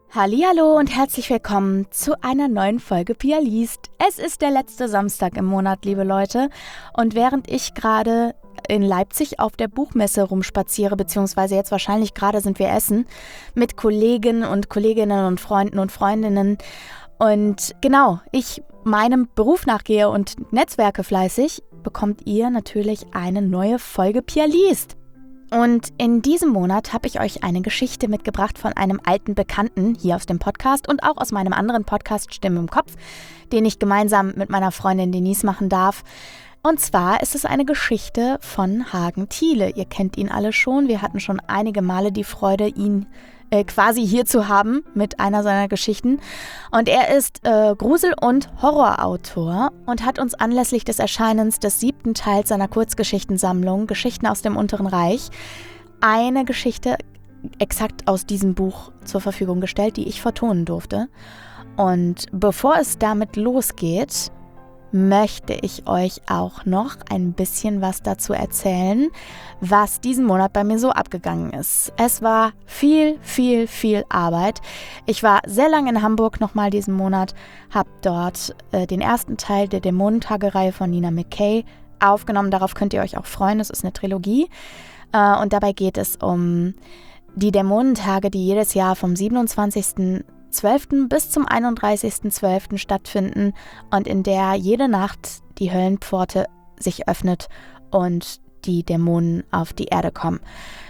Hallihallo und herzlich willkommen zu einer neuen Folge Pia liest. Es ist der letzte Samstag im Monat, liebe Leute. Und während ich gerade in Leipzig auf der Buchmesse rumspaziere, beziehungsweise jetzt wahrscheinlich gerade sind wir essen, mit Kollegen und Kolleginnen und Freunden und Freundinnen. Und genau, ich meinem Beruf nachgehe und netzwerke fleißig, bekommt ihr natürlich eine neue Folge Pia liest. Und in diesem Monat habe ich euch eine Geschichte mitgebracht von einem alten Bekannten hier aus dem Podcast und auch aus meinem anderen Podcast Stimme im Kopf, den ich gemeinsam mit meiner Freundin Denise machen darf. Und zwar ist es eine Geschichte von Hagen Thiele. Ihr kennt ihn alle schon. Wir hatten schon einige Male die Freude, ihn quasi hier zu haben mit einer seiner Geschichten. Und er ist Grusel- und Horrorautor und hat uns anlässlich des Erscheinens des 7. Teils seiner Kurzgeschichtensammlung Geschichten aus dem Unteren Reich eine Geschichte exakt aus diesem Buch zur Verfügung gestellt, die ich vertonen durfte. Und bevor es damit losgeht, möchte ich euch auch noch ein bisschen was dazu erzählen, was diesen Monat bei mir so abgegangen ist. Es war viel Arbeit. Ich war sehr lange in Hamburg nochmal diesen Monat, habe dort den ersten Teil der Dämonentage-Reihe von Nina McKay aufgenommen. Darauf könnt ihr euch auch freuen, es ist eine Trilogie. Und dabei geht es um die Dämonentage, die jedes Jahr vom 27.12. bis zum 31.12. stattfinden und in der jede Nacht die Höllenpforte sich öffnet und die Dämonen auf die Erde kommen.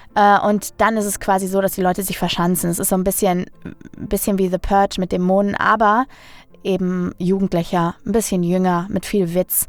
Und dann ist es quasi so, dass die Leute sich verschanzen. Es ist so ein bisschen wie The Purge mit Dämonen, aber eben jugendlicher, ein bisschen jünger, mit viel Witz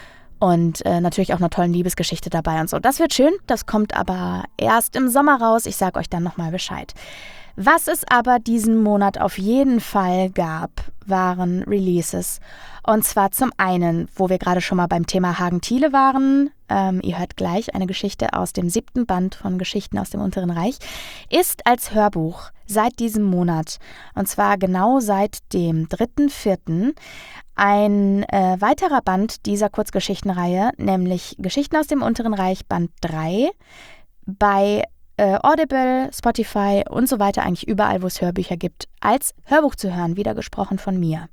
und natürlich auch einer tollen Liebesgeschichte dabei und so. Das wird schön, das kommt aber erst im Sommer raus. Ich sage euch dann nochmal Bescheid. Was es aber diesen Monat auf jeden Fall gab, waren Releases. Und zwar zum einen, wo wir gerade schon mal beim Thema Hagen Thiele waren, ihr hört gleich eine Geschichte aus dem 7. Band von Geschichten aus dem Unteren Reich, ist als Hörbuch seit diesem Monat, und zwar genau seit dem 3.4., ein weiterer Band dieser Kurzgeschichtenreihe, nämlich Geschichten aus dem Unteren Reich Band 3, bei Audible, Spotify und so weiter, eigentlich überall, wo es Hörbücher gibt, als Hörbuch zu hören, wieder gesprochen von mir.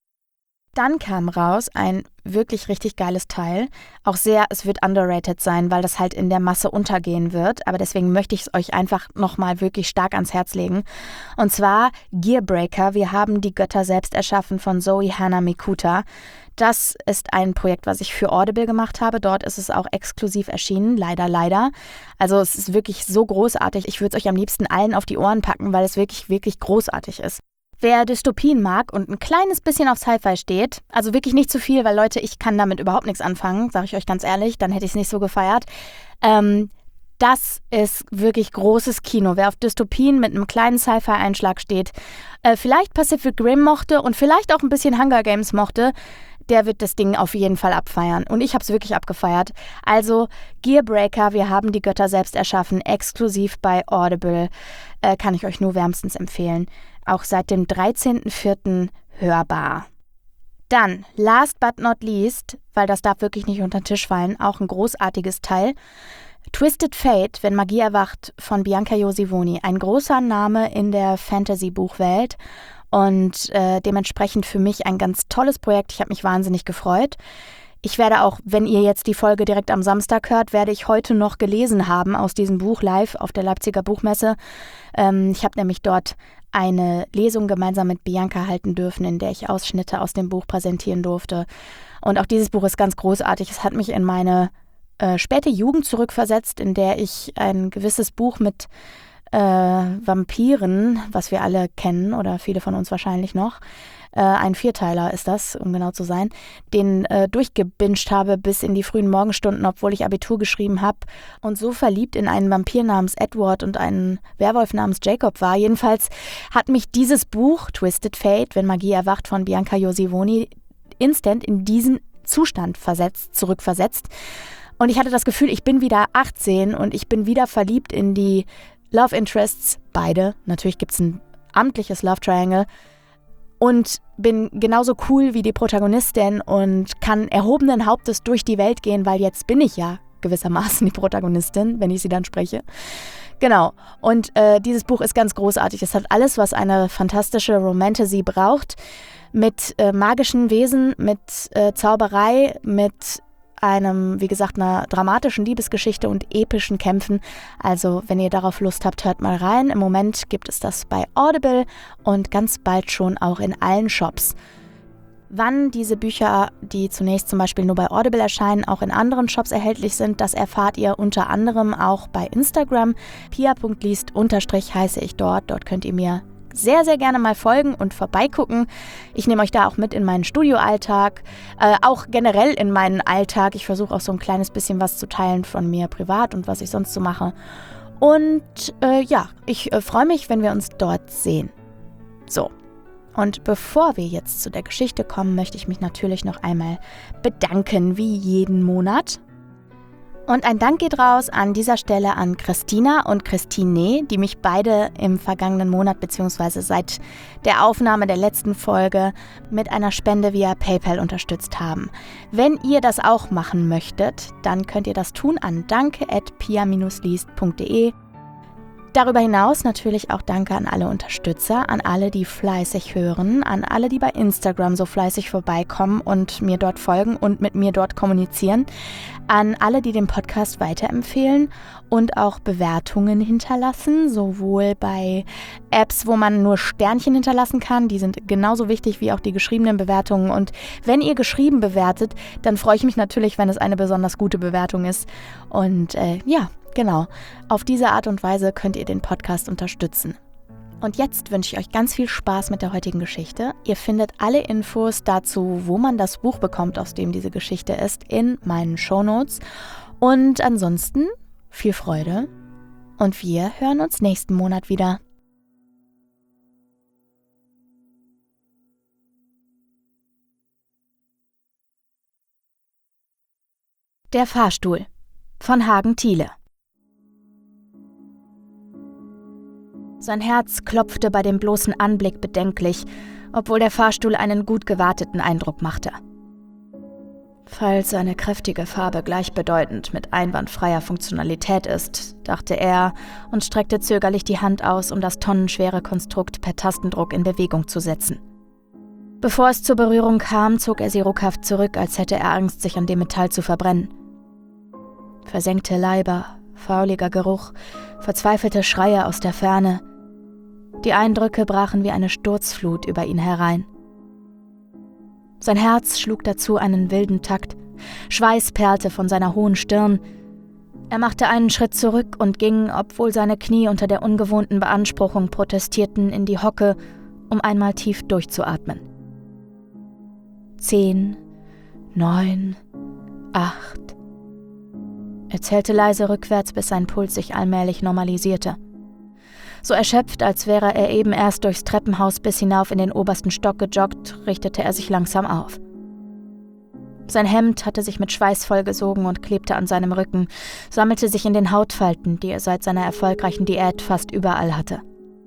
Dann kam raus ein wirklich richtig geiles Teil. Auch sehr, es wird underrated sein, weil das halt in der Masse untergehen wird. Aber deswegen möchte ich es euch einfach nochmal wirklich stark ans Herz legen. Und zwar Gearbreaker. Wir haben die Götter selbst erschaffen von Zoe Hana Mikuta. Das ist ein Projekt, was ich für Audible gemacht habe. Dort ist es auch exklusiv erschienen. Leider. Also es ist wirklich so großartig. Ich würde es euch am liebsten allen auf die Ohren packen, weil es wirklich großartig ist. Wer Dystopien mag und ein kleines bisschen auf Sci-Fi steht, also wirklich nicht zu viel, weil Leute, ich kann damit überhaupt nichts anfangen, sage ich euch ganz ehrlich, dann hätte ich es nicht so gefeiert. Das ist wirklich großes Kino. Wer auf Dystopien mit einem kleinen Sci-Fi-Einschlag steht, vielleicht Pacific Rim mochte und vielleicht auch ein bisschen Hunger Games mochte, der wird das Ding auf jeden Fall abfeiern. Und ich habe es wirklich abgefeiert. Also Gearbreaker, wir haben die Götter selbst erschaffen, exklusiv bei Audible, kann ich euch nur wärmstens empfehlen. Auch seit dem 13.04. hörbar. Dann, last but not least, weil das darf wirklich nicht unter den Tisch fallen, auch ein großartiges Teil, Twisted Fate, wenn Magie erwacht, von Bianca Josivoni. Ein großer Name in der Fantasy-Buchwelt und dementsprechend für mich ein ganz tolles Projekt. Ich habe mich wahnsinnig gefreut. Ich werde auch, wenn ihr jetzt die Folge direkt am Samstag hört, werde ich heute noch gelesen haben aus diesem Buch live auf der Leipziger Buchmesse. Ich habe nämlich dort eine Lesung gemeinsam mit Bianca halten dürfen, in der ich Ausschnitte aus dem Buch präsentieren durfte. Und auch dieses Buch ist ganz großartig. Es hat mich in meine späte Jugend zurückversetzt, in der ich ein gewisses Buch mit Vampiren, was wir alle kennen oder viele von uns wahrscheinlich noch, ein Vierteiler ist das, um genau zu sein, den durchgebinged habe bis in die frühen Morgenstunden, obwohl ich Abitur geschrieben habe und so verliebt in einen Vampir namens Edward und einen Werwolf namens Jacob war. Jedenfalls hat mich dieses Buch, Twisted Fate, wenn Magie erwacht, von Bianca Josivoni, instant in diesen Zustand zurückversetzt. Und ich hatte das Gefühl, ich bin wieder 18 und ich bin wieder verliebt in die Love Interests, beide. Natürlich gibt es ein amtliches Love Triangle. Und bin genauso cool wie die Protagonistin und kann erhobenen Hauptes durch die Welt gehen, weil jetzt bin ich ja gewissermaßen die Protagonistin, wenn ich sie dann spreche. Genau, und dieses Buch ist ganz großartig. Es hat alles, was eine fantastische Romantasy braucht, mit magischen Wesen, mit Zauberei, mit einem, wie gesagt, einer dramatischen Liebesgeschichte und epischen Kämpfen. Also, wenn ihr darauf Lust habt, hört mal rein. Im Moment gibt es das bei Audible und ganz bald schon auch in allen Shops. Wann diese Bücher, die zunächst zum Beispiel nur bei Audible erscheinen, auch in anderen Shops erhältlich sind, das erfahrt ihr unter anderem auch bei Instagram. pia.liest_ heiße ich dort. Dort könnt ihr mir sehr, sehr gerne mal folgen und vorbeigucken. Ich nehme euch da auch mit in meinen Studioalltag, auch generell in meinen Alltag. Ich versuche auch so ein kleines bisschen was zu teilen von mir privat und was ich sonst so mache. Und ich freue mich, wenn wir uns dort sehen. So, und bevor wir jetzt zu der Geschichte kommen, möchte ich mich natürlich noch einmal bedanken, wie jeden Monat. Und ein Dank geht raus an dieser Stelle an Christina und Christine, die mich beide im vergangenen Monat bzw. seit der Aufnahme der letzten Folge mit einer Spende via PayPal unterstützt haben. Wenn ihr das auch machen möchtet, dann könnt ihr das tun an danke@pia-liest.de. Darüber hinaus natürlich auch Danke an alle Unterstützer, an alle, die fleißig hören, an alle, die bei Instagram so fleißig vorbeikommen und mir dort folgen und mit mir dort kommunizieren, an alle, die den Podcast weiterempfehlen und auch Bewertungen hinterlassen, sowohl bei Apps, wo man nur Sternchen hinterlassen kann, die sind genauso wichtig wie auch die geschriebenen Bewertungen. Und wenn ihr geschrieben bewertet, dann freue ich mich natürlich, wenn es eine besonders gute Bewertung ist. Und genau, auf diese Art und Weise könnt ihr den Podcast unterstützen. Und jetzt wünsche ich euch ganz viel Spaß mit der heutigen Geschichte. Ihr findet alle Infos dazu, wo man das Buch bekommt, aus dem diese Geschichte ist, in meinen Shownotes. Und ansonsten viel Freude und wir hören uns nächsten Monat wieder. Der Fahrstuhl von Hagen Thiele. Sein Herz klopfte bei dem bloßen Anblick bedenklich, obwohl der Fahrstuhl einen gut gewarteten Eindruck machte. Falls seine kräftige Farbe gleichbedeutend mit einwandfreier Funktionalität ist, dachte er und streckte zögerlich die Hand aus, um das tonnenschwere Konstrukt per Tastendruck in Bewegung zu setzen. Bevor es zur Berührung kam, zog er sie ruckhaft zurück, als hätte er Angst, sich an dem Metall zu verbrennen. Versenkte Leiber, fauliger Geruch, verzweifelte Schreie aus der Ferne. Die Eindrücke brachen wie eine Sturzflut über ihn herein. Sein Herz schlug dazu einen wilden Takt. Schweiß perlte von seiner hohen Stirn. Er machte einen Schritt zurück und ging, obwohl seine Knie unter der ungewohnten Beanspruchung protestierten, in die Hocke, um einmal tief durchzuatmen. 10, 9, 8. Er zählte leise rückwärts, bis sein Puls sich allmählich normalisierte. So erschöpft, als wäre er eben erst durchs Treppenhaus bis hinauf in den obersten Stock gejoggt, richtete er sich langsam auf. Sein Hemd hatte sich mit Schweiß vollgesogen und klebte an seinem Rücken, sammelte sich in den Hautfalten, die er seit seiner erfolgreichen Diät fast überall hatte.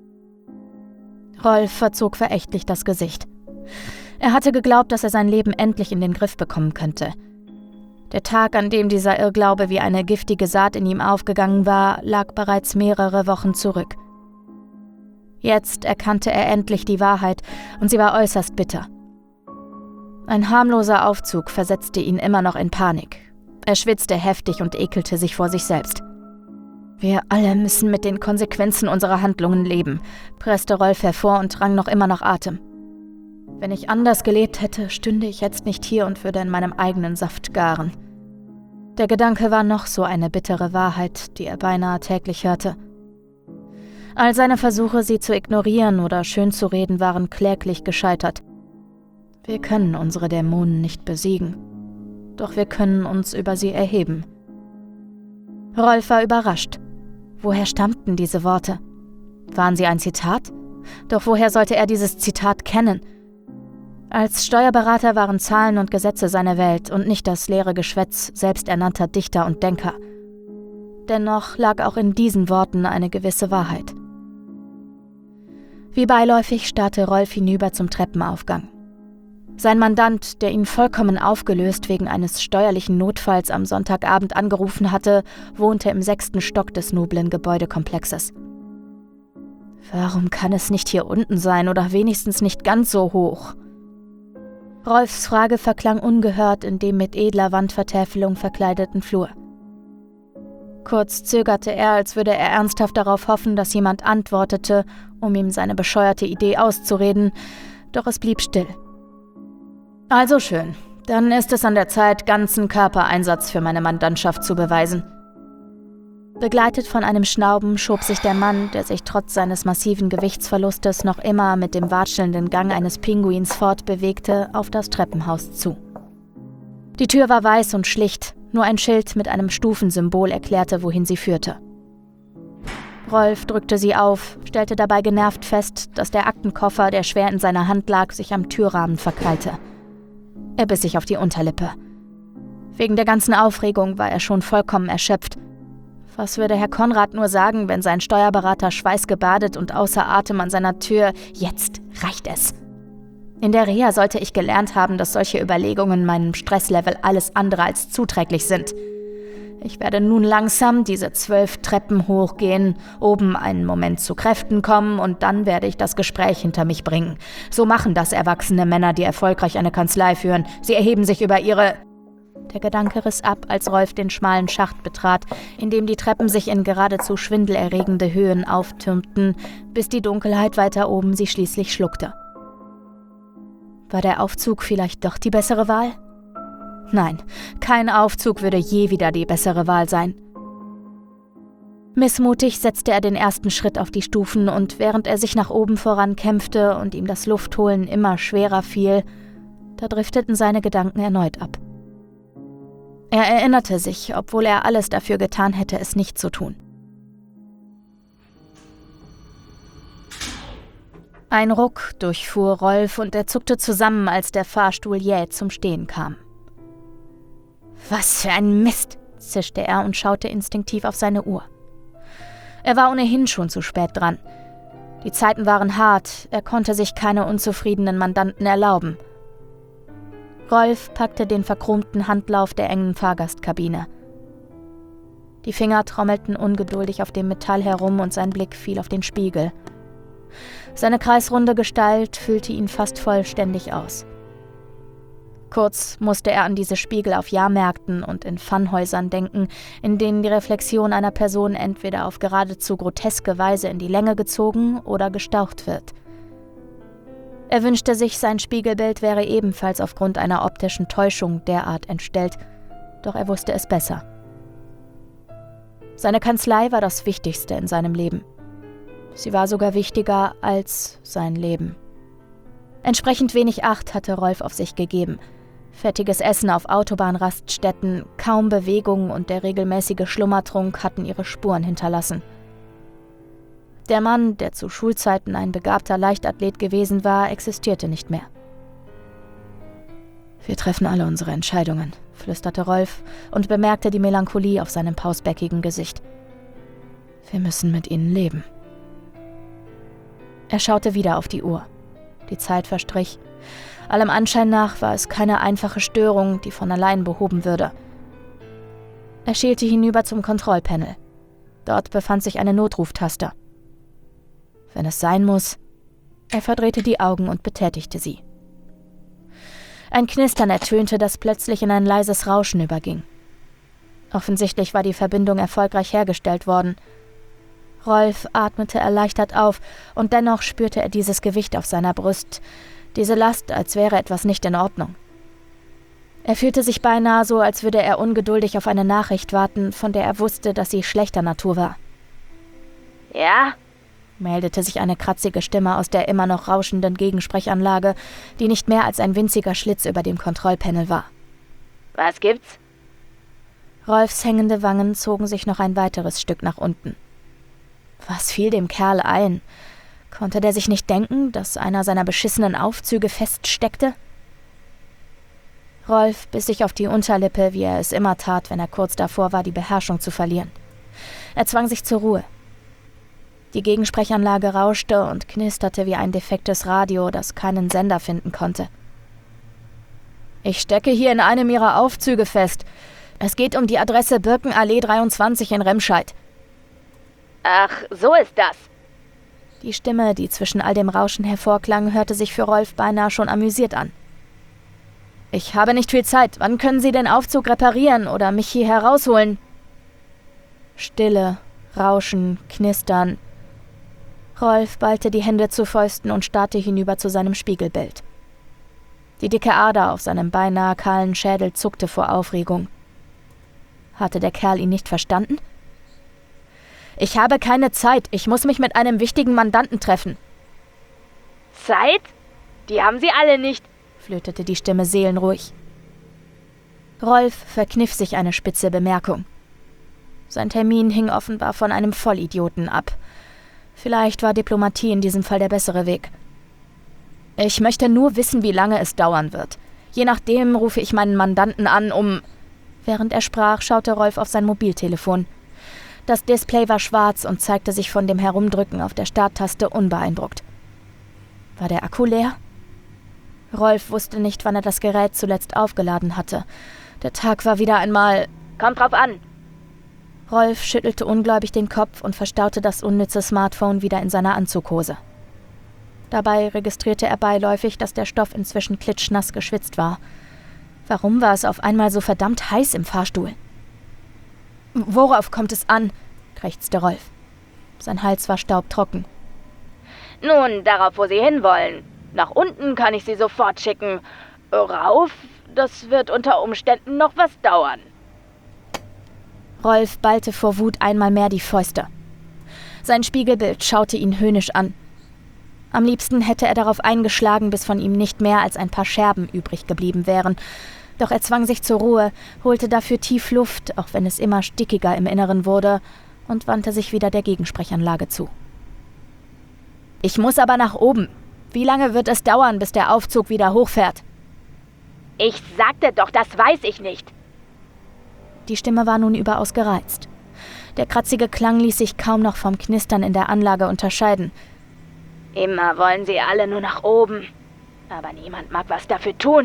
Rolf verzog verächtlich das Gesicht. Er hatte geglaubt, dass er sein Leben endlich in den Griff bekommen könnte. Der Tag, an dem dieser Irrglaube wie eine giftige Saat in ihm aufgegangen war, lag bereits mehrere Wochen zurück. Jetzt erkannte er endlich die Wahrheit, und sie war äußerst bitter. Ein harmloser Aufzug versetzte ihn immer noch in Panik. Er schwitzte heftig und ekelte sich vor sich selbst. »Wir alle müssen mit den Konsequenzen unserer Handlungen leben«, presste Rolf hervor und rang noch immer nach Atem. »Wenn ich anders gelebt hätte, stünde ich jetzt nicht hier und würde in meinem eigenen Saft garen.« Der Gedanke war noch so eine bittere Wahrheit, die er beinahe täglich hörte. All seine Versuche, sie zu ignorieren oder schönzureden, waren kläglich gescheitert. Wir können unsere Dämonen nicht besiegen, doch wir können uns über sie erheben. Rolf war überrascht. Woher stammten diese Worte? Waren sie ein Zitat? Doch woher sollte er dieses Zitat kennen? Als Steuerberater waren Zahlen und Gesetze seine Welt und nicht das leere Geschwätz selbsternannter Dichter und Denker. Dennoch lag auch in diesen Worten eine gewisse Wahrheit. Wie beiläufig starrte Rolf hinüber zum Treppenaufgang. Sein Mandant, der ihn vollkommen aufgelöst wegen eines steuerlichen Notfalls am Sonntagabend angerufen hatte, wohnte im 6. Stock des noblen Gebäudekomplexes. Warum kann es nicht hier unten sein oder wenigstens nicht ganz so hoch? Rolfs Frage verklang ungehört in dem mit edler Wandvertäfelung verkleideten Flur. Kurz zögerte er, als würde er ernsthaft darauf hoffen, dass jemand antwortete, um ihm seine bescheuerte Idee auszureden, doch es blieb still. Also schön, dann ist es an der Zeit, ganzen Körpereinsatz für meine Mandantschaft zu beweisen. Begleitet von einem Schnauben schob sich der Mann, der sich trotz seines massiven Gewichtsverlustes noch immer mit dem watschelnden Gang eines Pinguins fortbewegte, auf das Treppenhaus zu. Die Tür war weiß und schlicht, nur ein Schild mit einem Stufensymbol erklärte, wohin sie führte. Rolf drückte sie auf, stellte dabei genervt fest, dass der Aktenkoffer, der schwer in seiner Hand lag, sich am Türrahmen verkrallte. Er biss sich auf die Unterlippe. Wegen der ganzen Aufregung war er schon vollkommen erschöpft. Was würde Herr Konrad nur sagen, wenn sein Steuerberater schweißgebadet und außer Atem an seiner Tür »Jetzt reicht es«? In der Reha sollte ich gelernt haben, dass solche Überlegungen meinem Stresslevel alles andere als zuträglich sind. Ich werde nun langsam diese 12 Treppen hochgehen, oben einen Moment zu Kräften kommen und dann werde ich das Gespräch hinter mich bringen. So machen das erwachsene Männer, die erfolgreich eine Kanzlei führen. Sie erheben sich über ihre... Der Gedanke riss ab, als Rolf den schmalen Schacht betrat, in dem die Treppen sich in geradezu schwindelerregende Höhen auftürmten, bis die Dunkelheit weiter oben sie schließlich schluckte. War der Aufzug vielleicht doch die bessere Wahl? Nein, kein Aufzug würde je wieder die bessere Wahl sein. Missmutig setzte er den ersten Schritt auf die Stufen und während er sich nach oben vorankämpfte und ihm das Luftholen immer schwerer fiel, da drifteten seine Gedanken erneut ab. Er erinnerte sich, obwohl er alles dafür getan hätte, es nicht zu tun. Ein Ruck durchfuhr Rolf und er zuckte zusammen, als der Fahrstuhl jäh zum Stehen kam. »Was für ein Mist«, zischte er und schaute instinktiv auf seine Uhr. Er war ohnehin schon zu spät dran. Die Zeiten waren hart, er konnte sich keine unzufriedenen Mandanten erlauben. Rolf packte den verchromten Handlauf der engen Fahrgastkabine. Die Finger trommelten ungeduldig auf dem Metall herum und sein Blick fiel auf den Spiegel. Seine kreisrunde Gestalt füllte ihn fast vollständig aus. Kurz musste er an diese Spiegel auf Jahrmärkten und in Pfannhäusern denken, in denen die Reflexion einer Person entweder auf geradezu groteske Weise in die Länge gezogen oder gestaucht wird. Er wünschte sich, sein Spiegelbild wäre ebenfalls aufgrund einer optischen Täuschung derart entstellt, doch er wusste es besser. Seine Kanzlei war das Wichtigste in seinem Leben. Sie war sogar wichtiger als sein Leben. Entsprechend wenig Acht hatte Rolf auf sich gegeben. Fettiges Essen auf Autobahnraststätten, kaum Bewegung und der regelmäßige Schlummertrunk hatten ihre Spuren hinterlassen. Der Mann, der zu Schulzeiten ein begabter Leichtathlet gewesen war, existierte nicht mehr. »Wir treffen alle unsere Entscheidungen«, flüsterte Rolf und bemerkte die Melancholie auf seinem pausbäckigen Gesicht. »Wir müssen mit ihnen leben.« Er schaute wieder auf die Uhr. Die Zeit verstrich. Allem Anschein nach war es keine einfache Störung, die von allein behoben würde. Er schielte hinüber zum Kontrollpanel. Dort befand sich eine Notruftaste. Wenn es sein muss. Er verdrehte die Augen und betätigte sie. Ein Knistern ertönte, das plötzlich in ein leises Rauschen überging. Offensichtlich war die Verbindung erfolgreich hergestellt worden. Rolf atmete erleichtert auf und dennoch spürte er dieses Gewicht auf seiner Brust, diese Last, als wäre etwas nicht in Ordnung. Er fühlte sich beinahe so, als würde er ungeduldig auf eine Nachricht warten, von der er wusste, dass sie schlechter Natur war. »Ja?« meldete sich eine kratzige Stimme aus der immer noch rauschenden Gegensprechanlage, die nicht mehr als ein winziger Schlitz über dem Kontrollpanel war. »Was gibt's?« Rolfs hängende Wangen zogen sich noch ein weiteres Stück nach unten. Was fiel dem Kerl ein? Konnte der sich nicht denken, dass einer seiner beschissenen Aufzüge feststeckte? Rolf biss sich auf die Unterlippe, wie er es immer tat, wenn er kurz davor war, die Beherrschung zu verlieren. Er zwang sich zur Ruhe. Die Gegensprechanlage rauschte und knisterte wie ein defektes Radio, das keinen Sender finden konnte. Ich stecke hier in einem Ihrer Aufzüge fest. Es geht um die Adresse Birkenallee 23 in Remscheid. Ach, so ist das. Die Stimme, die zwischen all dem Rauschen hervorklang, hörte sich für Rolf beinahe schon amüsiert an. Ich habe nicht viel Zeit. Wann können Sie den Aufzug reparieren oder mich hier herausholen? Stille, Rauschen, Knistern. Rolf ballte die Hände zu Fäusten und starrte hinüber zu seinem Spiegelbild. Die dicke Ader auf seinem beinahe kahlen Schädel zuckte vor Aufregung. Hatte der Kerl ihn nicht verstanden? Ich habe keine Zeit. Ich muss mich mit einem wichtigen Mandanten treffen. Zeit? Die haben Sie alle nicht, flötete die Stimme seelenruhig. Rolf verkniff sich eine spitze Bemerkung. Sein Termin hing offenbar von einem Vollidioten ab. Vielleicht war Diplomatie in diesem Fall der bessere Weg. Ich möchte nur wissen, wie lange es dauern wird. Je nachdem rufe ich meinen Mandanten an, um... Während er sprach, schaute Rolf auf sein Mobiltelefon. Das Display war schwarz und zeigte sich von dem Herumdrücken auf der Starttaste unbeeindruckt. War der Akku leer? Rolf wusste nicht, wann er das Gerät zuletzt aufgeladen hatte. Der Tag war wieder einmal... Kommt drauf an. Rolf schüttelte ungläubig den Kopf und verstaute das unnütze Smartphone wieder in seiner Anzughose. Dabei registrierte er beiläufig, dass der Stoff inzwischen klitschnass geschwitzt war. Warum war es auf einmal so verdammt heiß im Fahrstuhl? »Worauf kommt es an?« krächzte Rolf. Sein Hals war staubtrocken. Nun, darauf, wo Sie hinwollen. Nach unten kann ich Sie sofort schicken. Rauf, das wird unter Umständen noch was dauern. Rolf ballte vor Wut einmal mehr die Fäuste. Sein Spiegelbild schaute ihn höhnisch an. Am liebsten hätte er darauf eingeschlagen, bis von ihm nicht mehr als ein paar Scherben übrig geblieben wären. Doch er zwang sich zur Ruhe, holte dafür tief Luft, auch wenn es immer stickiger im Inneren wurde, und wandte sich wieder der Gegensprechanlage zu. »Ich muss aber nach oben. Wie lange wird es dauern, bis der Aufzug wieder hochfährt?« »Ich sagte doch, das weiß ich nicht.« Die Stimme war nun überaus gereizt. Der kratzige Klang ließ sich kaum noch vom Knistern in der Anlage unterscheiden. »Immer wollen Sie alle nur nach oben. Aber niemand mag was dafür tun.«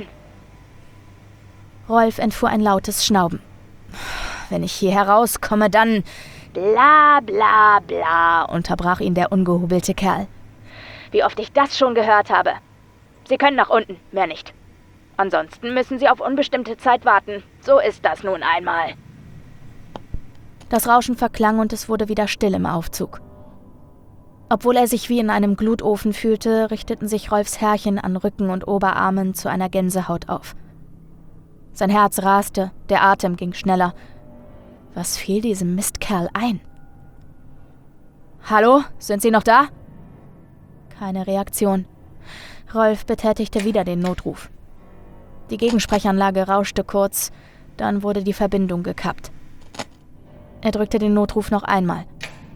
Rolf entfuhr ein lautes Schnauben. »Wenn ich hier herauskomme, dann...« »Bla bla bla«, unterbrach ihn der ungehubelte Kerl. »Wie oft ich das schon gehört habe. Sie können nach unten, mehr nicht. Ansonsten müssen Sie auf unbestimmte Zeit warten. So ist das nun einmal.« Das Rauschen verklang und es wurde wieder still im Aufzug. Obwohl er sich wie in einem Glutofen fühlte, richteten sich Rolfs Härchen an Rücken und Oberarmen zu einer Gänsehaut auf. Sein Herz raste, der Atem ging schneller. Was fiel diesem Mistkerl ein? »Hallo, sind Sie noch da?« Keine Reaktion. Rolf betätigte wieder den Notruf. Die Gegensprechanlage rauschte kurz, dann wurde die Verbindung gekappt. Er drückte den Notruf noch einmal.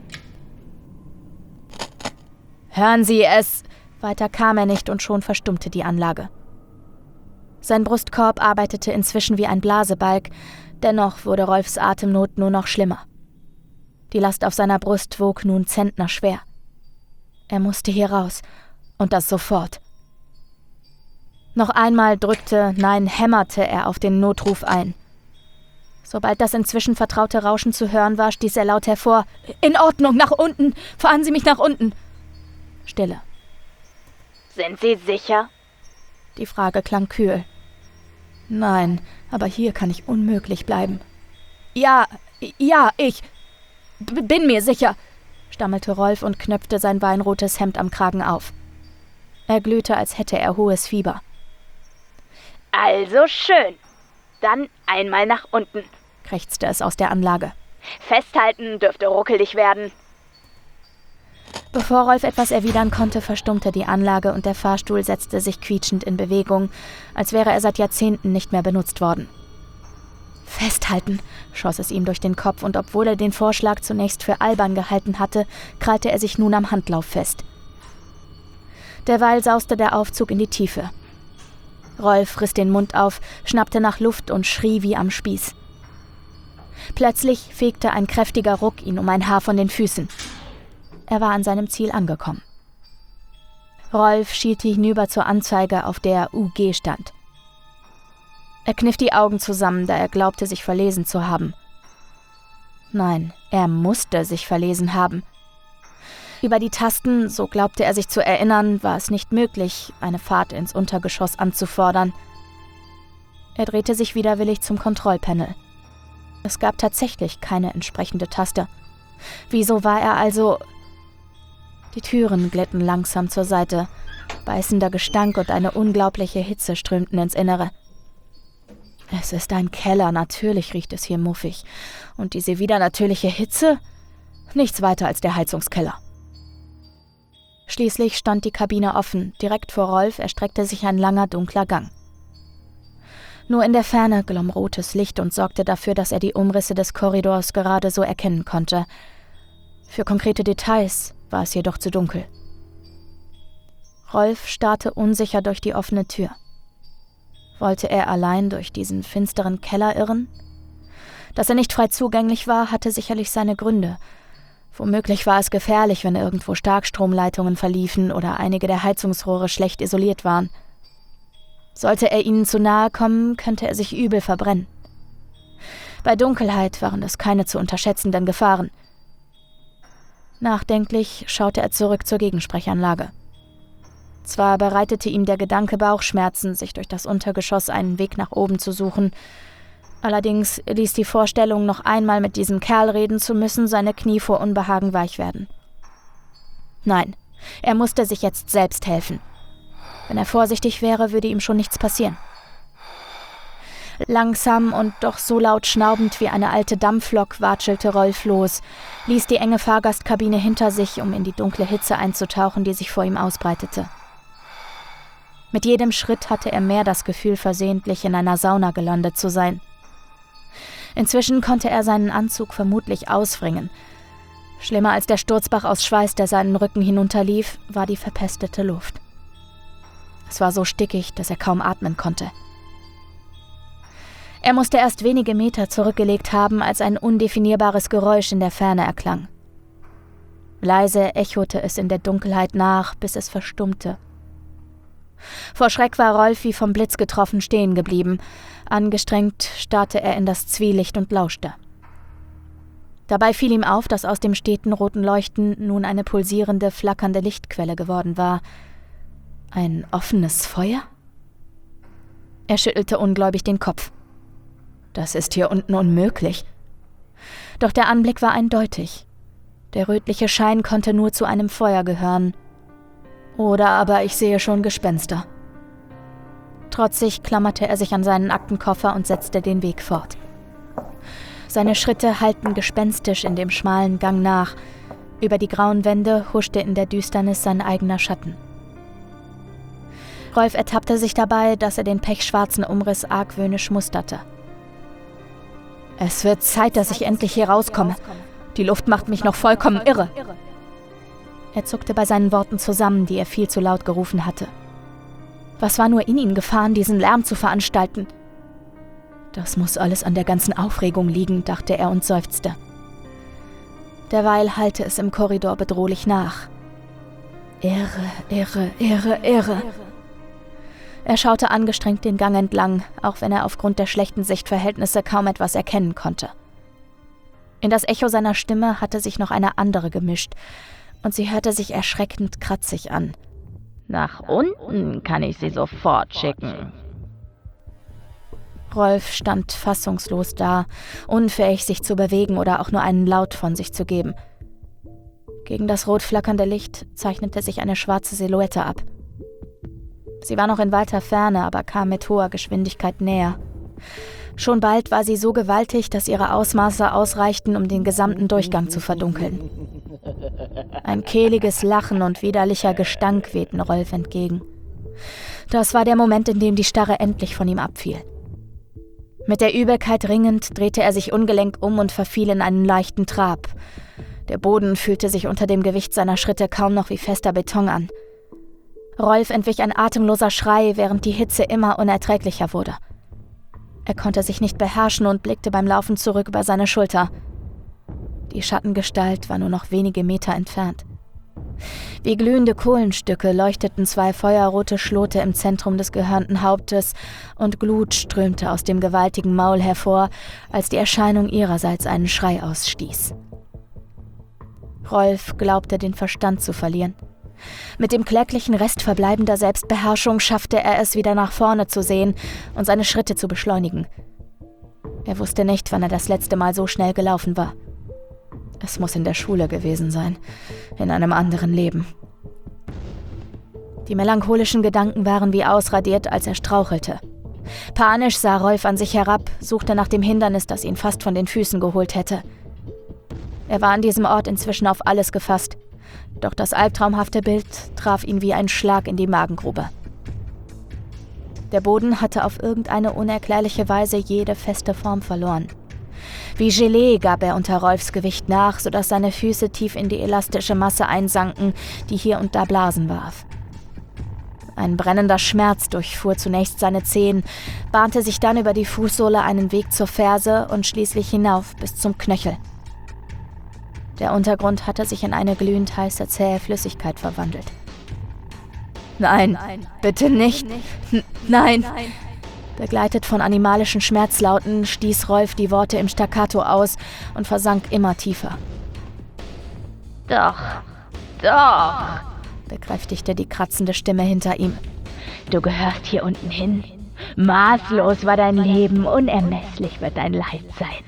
»Hören Sie es!« Weiter kam er nicht und schon verstummte die Anlage. Sein Brustkorb arbeitete inzwischen wie ein Blasebalg, dennoch wurde Rolfs Atemnot nur noch schlimmer. Die Last auf seiner Brust wog nun zentnerschwer. Er musste hier raus, und das sofort. Noch einmal drückte, nein, hämmerte er auf den Notruf ein. Sobald das inzwischen vertraute Rauschen zu hören war, stieß er laut hervor: »In Ordnung, nach unten! Fahren Sie mich nach unten!« Stille. »Sind Sie sicher?« Die Frage klang kühl. »Nein, aber hier kann ich unmöglich bleiben.« Ja, ich bin mir sicher«, stammelte Rolf und knöpfte sein weinrotes Hemd am Kragen auf. Er glühte, als hätte er hohes Fieber. »Also schön. Dann einmal nach unten«, krächzte es aus der Anlage. »Festhalten dürfte ruckelig werden.« Bevor Rolf etwas erwidern konnte, verstummte die Anlage und der Fahrstuhl setzte sich quietschend in Bewegung, als wäre er seit Jahrzehnten nicht mehr benutzt worden. »Festhalten«, schoss es ihm durch den Kopf, und obwohl er den Vorschlag zunächst für albern gehalten hatte, krallte er sich nun am Handlauf fest. Derweil sauste der Aufzug in die Tiefe. Rolf riss den Mund auf, schnappte nach Luft und schrie wie am Spieß. Plötzlich fegte ein kräftiger Ruck ihn um ein Haar von den Füßen. Er war an seinem Ziel angekommen. Rolf schielte hinüber zur Anzeige, auf der UG stand. Er kniff die Augen zusammen, da er glaubte, sich verlesen zu haben. Nein, er musste sich verlesen haben. Über die Tasten, so glaubte er sich zu erinnern, war es nicht möglich, eine Fahrt ins Untergeschoss anzufordern. Er drehte sich widerwillig zum Kontrollpanel. Es gab tatsächlich keine entsprechende Taste. Wieso war er also... Die Türen glitten langsam zur Seite. Beißender Gestank und eine unglaubliche Hitze strömten ins Innere. Es ist ein Keller, natürlich riecht es hier muffig. Und diese widernatürliche Hitze? Nichts weiter als der Heizungskeller. Schließlich stand die Kabine offen. Direkt vor Rolf erstreckte sich ein langer, dunkler Gang. Nur in der Ferne glomm rotes Licht und sorgte dafür, dass er die Umrisse des Korridors gerade so erkennen konnte. Für konkrete Details war es jedoch zu dunkel. Rolf starrte unsicher durch die offene Tür. Wollte er allein durch diesen finsteren Keller irren? Dass er nicht frei zugänglich war, hatte sicherlich seine Gründe. Womöglich war es gefährlich, wenn irgendwo Starkstromleitungen verliefen oder einige der Heizungsrohre schlecht isoliert waren. Sollte er ihnen zu nahe kommen, könnte er sich übel verbrennen. Bei Dunkelheit waren das keine zu unterschätzenden Gefahren. Nachdenklich schaute er zurück zur Gegensprechanlage. Zwar bereitete ihm der Gedanke Bauchschmerzen, sich durch das Untergeschoss einen Weg nach oben zu suchen, allerdings ließ die Vorstellung, noch einmal mit diesem Kerl reden zu müssen, seine Knie vor Unbehagen weich werden. Nein, er musste sich jetzt selbst helfen. Wenn er vorsichtig wäre, würde ihm schon nichts passieren. Langsam und doch so laut schnaubend wie eine alte Dampflok watschelte Rolf los, ließ die enge Fahrgastkabine hinter sich, um in die dunkle Hitze einzutauchen, die sich vor ihm ausbreitete. Mit jedem Schritt hatte er mehr das Gefühl, versehentlich in einer Sauna gelandet zu sein. Inzwischen konnte er seinen Anzug vermutlich auswringen. Schlimmer als der Sturzbach aus Schweiß, der seinen Rücken hinunterlief, war die verpestete Luft. Es war so stickig, dass er kaum atmen konnte. Er musste erst wenige Meter zurückgelegt haben, als ein undefinierbares Geräusch in der Ferne erklang. Leise echote es in der Dunkelheit nach, bis es verstummte. Vor Schreck war Rolf wie vom Blitz getroffen stehen geblieben. Angestrengt starrte er in das Zwielicht und lauschte. Dabei fiel ihm auf, dass aus dem steten roten Leuchten nun eine pulsierende, flackernde Lichtquelle geworden war. Ein offenes Feuer? Er schüttelte ungläubig den Kopf. Das ist hier unten unmöglich. Doch der Anblick war eindeutig. Der rötliche Schein konnte nur zu einem Feuer gehören. Oder aber ich sehe schon Gespenster. Trotzig klammerte er sich an seinen Aktenkoffer und setzte den Weg fort. Seine Schritte hallten gespenstisch in dem schmalen Gang nach. Über die grauen Wände huschte in der Düsternis sein eigener Schatten. Rolf ertappte sich dabei, dass er den pechschwarzen Umriss argwöhnisch musterte. Es wird Zeit, dass ich endlich hier rauskomme. Die Luft macht mich noch vollkommen irre. Er zuckte bei seinen Worten zusammen, die er viel zu laut gerufen hatte. Was war nur in ihn gefahren, diesen Lärm zu veranstalten? Das muss alles an der ganzen Aufregung liegen, dachte er und seufzte. Derweil hallte es im Korridor bedrohlich nach. Irre, irre, irre, irre. Er schaute angestrengt den Gang entlang, auch wenn er aufgrund der schlechten Sichtverhältnisse kaum etwas erkennen konnte. In das Echo seiner Stimme hatte sich noch eine andere gemischt, und sie hörte sich erschreckend kratzig an. Nach unten kann ich sie sofort schicken. Rolf stand fassungslos da, unfähig, sich zu bewegen oder auch nur einen Laut von sich zu geben. Gegen das rot flackernde Licht zeichnete sich eine schwarze Silhouette ab. Sie war noch in weiter Ferne, aber kam mit hoher Geschwindigkeit näher. Schon bald war sie so gewaltig, dass ihre Ausmaße ausreichten, um den gesamten Durchgang zu verdunkeln. Ein kehliges Lachen und widerlicher Gestank wehten Rolf entgegen. Das war der Moment, in dem die Starre endlich von ihm abfiel. Mit der Übelkeit ringend drehte er sich ungelenk um und verfiel in einen leichten Trab. Der Boden fühlte sich unter dem Gewicht seiner Schritte kaum noch wie fester Beton an. Rolf entwich ein atemloser Schrei, während die Hitze immer unerträglicher wurde. Er konnte sich nicht beherrschen und blickte beim Laufen zurück über seine Schulter. Die Schattengestalt war nur noch wenige Meter entfernt. Wie glühende Kohlenstücke leuchteten 2 feuerrote Schlote im Zentrum des gehörnten Hauptes und Glut strömte aus dem gewaltigen Maul hervor, als die Erscheinung ihrerseits einen Schrei ausstieß. Rolf glaubte, den Verstand zu verlieren. Mit dem kläglichen Rest verbleibender Selbstbeherrschung schaffte er es, wieder nach vorne zu sehen und seine Schritte zu beschleunigen. Er wusste nicht, wann er das letzte Mal so schnell gelaufen war. Es muss in der Schule gewesen sein, in einem anderen Leben. Die melancholischen Gedanken waren wie ausradiert, als er strauchelte. Panisch sah Rolf an sich herab, suchte nach dem Hindernis, das ihn fast von den Füßen geholt hätte. Er war an diesem Ort inzwischen auf alles gefasst, doch das albtraumhafte Bild traf ihn wie ein Schlag in die Magengrube. Der Boden hatte auf irgendeine unerklärliche Weise jede feste Form verloren. Wie Gelee gab er unter Rolfs Gewicht nach, sodass seine Füße tief in die elastische Masse einsanken, die hier und da Blasen warf. Ein brennender Schmerz durchfuhr zunächst seine Zehen, bahnte sich dann über die Fußsohle einen Weg zur Ferse und schließlich hinauf bis zum Knöchel. Der Untergrund hatte sich in eine glühend heiße, zähe Flüssigkeit verwandelt. »Nein, bitte nicht! Nein!« Begleitet von animalischen Schmerzlauten stieß Rolf die Worte im Staccato aus und versank immer tiefer. Doch, doch, bekräftigte die kratzende Stimme hinter ihm. Du gehörst hier unten hin. Maßlos war dein Leben, unermesslich wird dein Leid sein.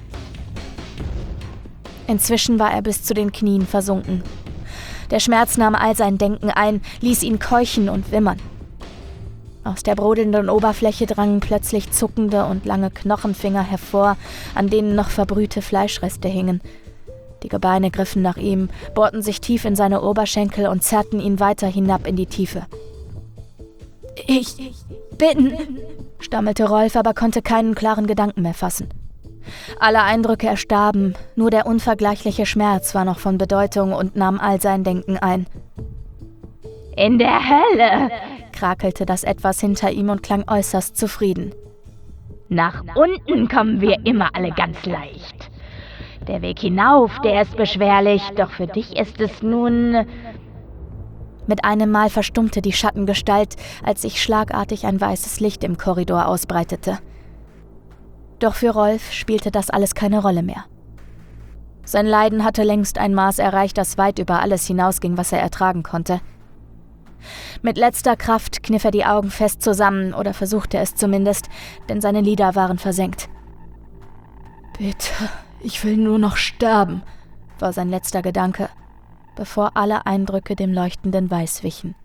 Inzwischen war er bis zu den Knien versunken. Der Schmerz nahm all sein Denken ein, ließ ihn keuchen und wimmern. Aus der brodelnden Oberfläche drangen plötzlich zuckende und lange Knochenfinger hervor, an denen noch verbrühte Fleischreste hingen. Die Gebeine griffen nach ihm, bohrten sich tief in seine Oberschenkel und zerrten ihn weiter hinab in die Tiefe. »Ich bin«, stammelte Rolf, aber konnte keinen klaren Gedanken mehr fassen. Alle Eindrücke erstarben, nur der unvergleichliche Schmerz war noch von Bedeutung und nahm all sein Denken ein. »In der Hölle«, krakelte das Etwas hinter ihm und klang äußerst zufrieden. »Nach unten kommen wir immer alle ganz leicht. Der Weg hinauf, der ist beschwerlich, doch für dich ist es nun...« Mit einem Mal verstummte die Schattengestalt, als sich schlagartig ein weißes Licht im Korridor ausbreitete. Doch für Rolf spielte das alles keine Rolle mehr. Sein Leiden hatte längst ein Maß erreicht, das weit über alles hinausging, was er ertragen konnte. Mit letzter Kraft kniff er die Augen fest zusammen, oder versuchte es zumindest, denn seine Lider waren versenkt. »Bitte, ich will nur noch sterben«, war sein letzter Gedanke, bevor alle Eindrücke dem leuchtenden Weiß wichen.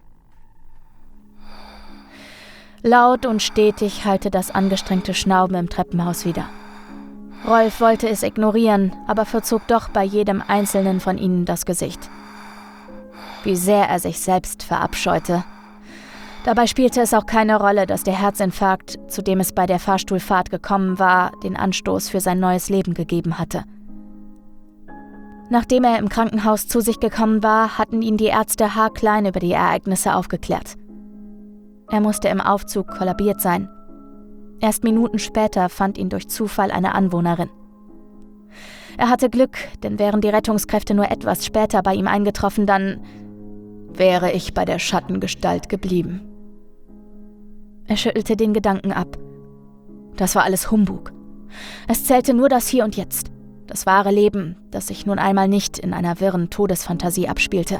Laut und stetig hallte das angestrengte Schnauben im Treppenhaus wieder. Rolf wollte es ignorieren, aber verzog doch bei jedem einzelnen von ihnen das Gesicht. Wie sehr er sich selbst verabscheute. Dabei spielte es auch keine Rolle, dass der Herzinfarkt, zu dem es bei der Fahrstuhlfahrt gekommen war, den Anstoß für sein neues Leben gegeben hatte. Nachdem er im Krankenhaus zu sich gekommen war, hatten ihn die Ärzte haarklein über die Ereignisse aufgeklärt. Er musste im Aufzug kollabiert sein. Erst Minuten später fand ihn durch Zufall eine Anwohnerin. Er hatte Glück, denn wären die Rettungskräfte nur etwas später bei ihm eingetroffen, dann wäre ich bei der Schattengestalt geblieben. Er schüttelte den Gedanken ab. Das war alles Humbug. Es zählte nur das Hier und Jetzt, das wahre Leben, das sich nun einmal nicht in einer wirren Todesfantasie abspielte.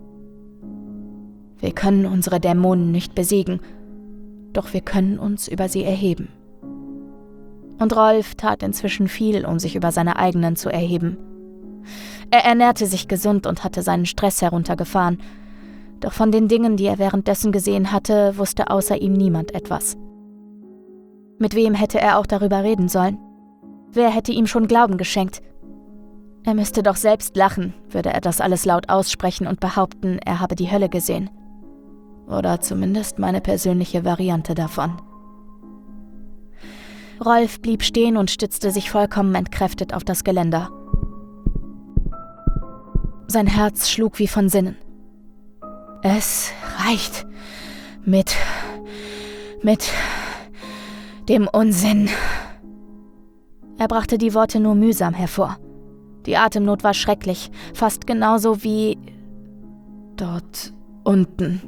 Wir können unsere Dämonen nicht besiegen, doch wir können uns über sie erheben. Und Rolf tat inzwischen viel, um sich über seine eigenen zu erheben. Er ernährte sich gesund und hatte seinen Stress heruntergefahren. Doch von den Dingen, die er währenddessen gesehen hatte, wusste außer ihm niemand etwas. Mit wem hätte er auch darüber reden sollen? Wer hätte ihm schon Glauben geschenkt? Er müsste doch selbst lachen, würde er das alles laut aussprechen und behaupten, er habe die Hölle gesehen. Oder zumindest meine persönliche Variante davon. Rolf blieb stehen und stützte sich vollkommen entkräftet auf das Geländer. Sein Herz schlug wie von Sinnen. Es reicht mit dem Unsinn. Er brachte die Worte nur mühsam hervor. Die Atemnot war schrecklich, fast genauso wie Dort unten.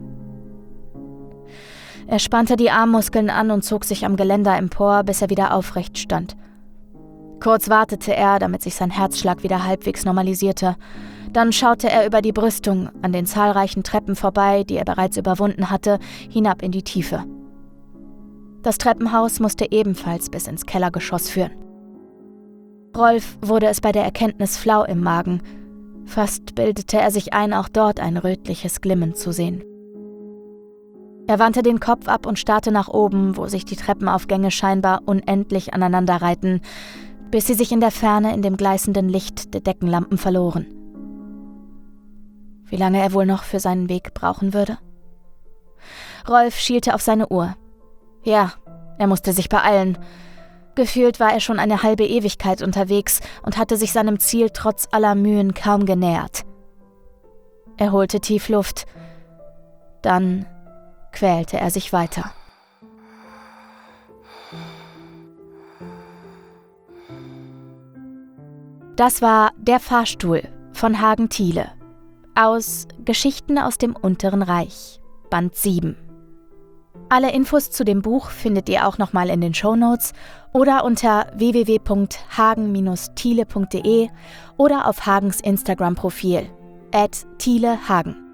Er spannte die Armmuskeln an und zog sich am Geländer empor, bis er wieder aufrecht stand. Kurz wartete er, damit sich sein Herzschlag wieder halbwegs normalisierte. Dann schaute er über die Brüstung, an den zahlreichen Treppen vorbei, die er bereits überwunden hatte, hinab in die Tiefe. Das Treppenhaus musste ebenfalls bis ins Kellergeschoss führen. Rolf wurde es bei der Erkenntnis flau im Magen. Fast bildete er sich ein, auch dort ein rötliches Glimmen zu sehen. Er wandte den Kopf ab und starrte nach oben, wo sich die Treppenaufgänge scheinbar unendlich aneinanderreihten, bis sie sich in der Ferne in dem gleißenden Licht der Deckenlampen verloren. Wie lange er wohl noch für seinen Weg brauchen würde? Rolf schielte auf seine Uhr. Ja, er musste sich beeilen. Gefühlt war er schon eine halbe Ewigkeit unterwegs und hatte sich seinem Ziel trotz aller Mühen kaum genähert. Er holte tief Luft. Dann quälte er sich weiter. Das war Der Fahrstuhl von Hagen Thiele aus Geschichten aus dem Unteren Reich, Band 7. Alle Infos zu dem Buch findet ihr auch nochmal in den Shownotes oder unter www.hagen-thiele.de oder auf Hagens Instagram-Profil @thielehagen.